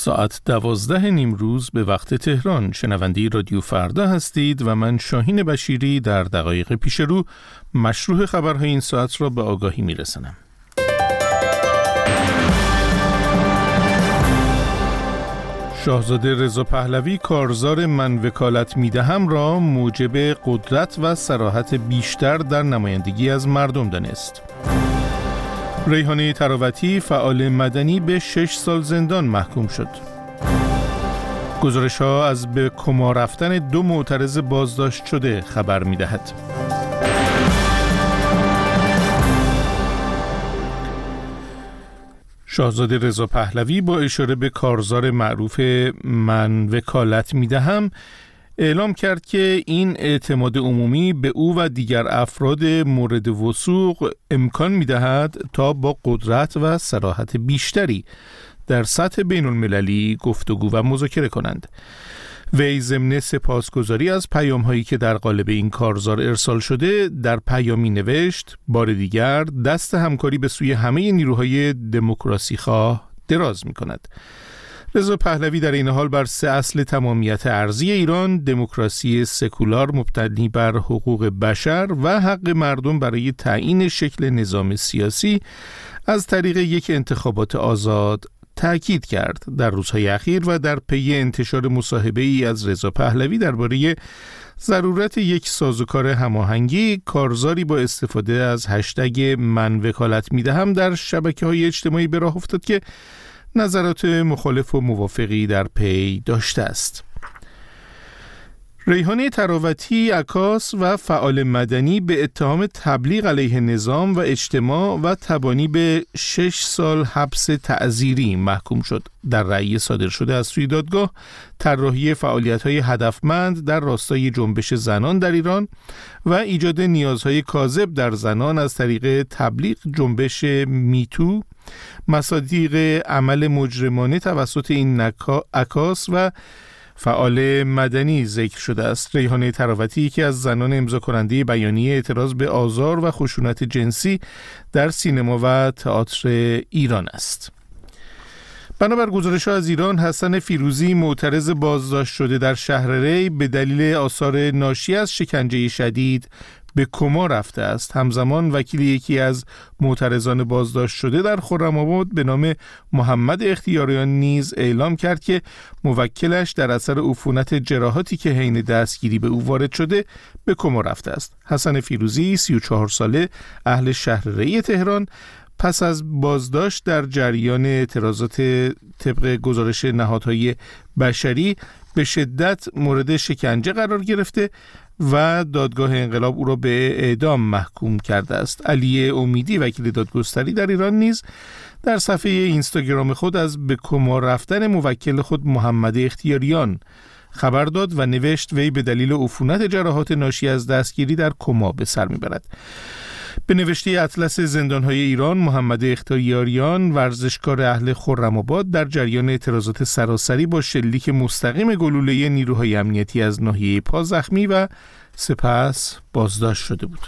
ساعت 12 نیمروز به وقت تهران. شنونده رادیو فردا هستید و من شاهین بشیری در دقایق پیش رو مشروع خبرهای این ساعت را به آگاهی میرسانم. شاهزاده رضا پهلوی کارزار من وکالت میدهم را موجب قدرت و صراحت بیشتر در نمایندگی از مردم دانست. ریحانه تراوتی فعال مدنی به 6 سال زندان محکوم شد. گزارش‌ها از به کما رفتن 2 معترض بازداشت شده خبر می‌دهد. شاهزاده رضا پهلوی با اشاره به کارزار معروف من وکالت میدهم اعلام کرد که این اعتماد عمومی به او و دیگر افراد مورد وثوق امکان می‌دهد تا با قدرت و صراحت بیشتری در سطح بین المللی گفتگو و مذاکره کنند. وی ضمن سپاسگزاری از پیام‌هایی که در قالب این کارزار ارسال شده در پیامی نوشت: بار دیگر دست همکاری به سوی همه نیروهای دموکراسی خواه دراز می‌کند. رضا پهلوی در این حال بر 3 اصل تمامیت ارضی ایران، دموکراسی سکولار مبتنی بر حقوق بشر و حق مردم برای تعیین شکل نظام سیاسی از طریق یک انتخابات آزاد تأکید کرد. در روزهای اخیر و در پی انتشار مصاحبه‌ای از رضا پهلوی درباره ضرورت یک سازوکار هماهنگی، کارزاری با استفاده از هشتگ من وکالت میدهم در شبکه‌های اجتماعی به راه افتاد که نظرات مخالف و موافقی در پی داشته است. ریحانه تراوتی عکاس و فعال مدنی به اتهام تبلیغ علیه نظام و اجتماع و تبانی به 6 سال حبس تعزیری محکوم شد. در رأی صادر شده از سوی دادگاه، طراحی فعالیت‌های هدفمند در راستای جنبش زنان در ایران و ایجاد نیازهای کاذب در زنان از طریق تبلیغ جنبش میتو، مصادیق عمل مجرمانه توسط این عکاس و فعال مدنی ذکر شده است. ریحانه تراوتی یکی از زنان امضا کننده بیانیه اعتراض به آزار و خشونت جنسی در سینما و تئاتر ایران است. بنابر گزارش‌ها از ایران، حسن فیروزی معترض بازداشت شده در شهر ری به دلیل آثار ناشی از شکنجه شدید به کما رفته است. همزمان وکیل یکی از معترضان بازداشت شده در خرم‌آباد به نام محمد اختیاریان نیز اعلام کرد که موکلش در اثر عفونت جراحاتی که حین دستگیری به او وارد شده به کما رفته است. حسن فیروزی 34 ساله اهل شهر ری تهران پس از بازداشت در جریان اعتراضات طبق گزارش نهادهای بشری به شدت مورد شکنجه قرار گرفته و دادگاه انقلاب او را به اعدام محکوم کرده است. علی امیدی وکیل دادگستری در ایران نیز در صفحه اینستاگرام خود از به کما رفتن موکل خود محمد اختیاریان خبر داد و نوشت وی به دلیل عفونت جراحات ناشی از دستگیری در کما به سر میبرد. به نوشته اطلس زندانهای ایران، محمد اختیاریان ورزشکار اهل خرم‌آباد در جریان اعتراضات سراسری با شلیک مستقیم گلوله نیروهای امنیتی از ناحیه پا زخمی و سپس بازداشت شده بود.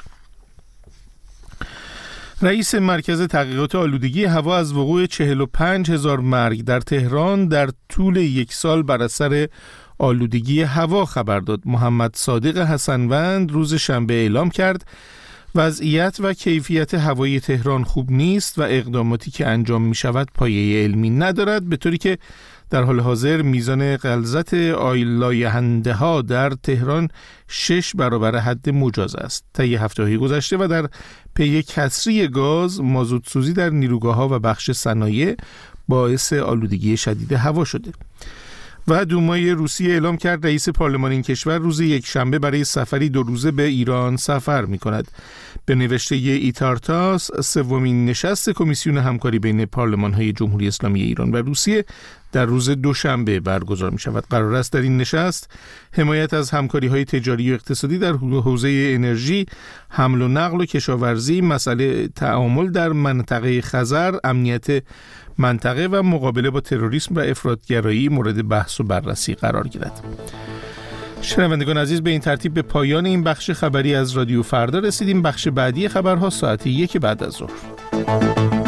رئیس مرکز تحقیقات آلودگی هوا از وقوع 45,000 مرگ در تهران در طول 1 سال بر اثر آلودگی هوا خبر داد. محمد صادق حسنوند روز شنبه اعلام کرد وضعیت و کیفیت هوای تهران خوب نیست و اقداماتی که انجام می شود پایه علمی ندارد، به طوری که در حال حاضر میزان غلظت آلاینده ها در تهران 6 برابر حد مجاز است. طی هفته‌های گذشته و در پی کسری گاز، مازوتسوزی در نیروگاه‌ها و بخش صنایع باعث آلودگی شدید هوا شده. و دومای روسیه اعلام کرد رئیس پارلمان این کشور روز یکشنبه برای سفری 2 روزه به ایران سفر می کند. به نوشته ایتارتاس، 3مین نشست کمیسیون همکاری بین پارلمان‌های جمهوری اسلامی ایران و روسیه در روز دوشنبه برگزار می شود. قرار است در این نشست حمایت از همکاری‌های تجاری و اقتصادی در حوزه انرژی، حمل و نقل و کشاورزی، مسئله تعامل در منطقه خزر، امنیت منطقه و مقابله با تروریسم و افراط‌گرایی مورد بحث و بررسی قرار گیرد. شنوندگان عزیز، به این ترتیب به پایان این بخش خبری از رادیو فردا رسیدیم. بخش بعدی خبرها ساعت 1 بعد از ظهر.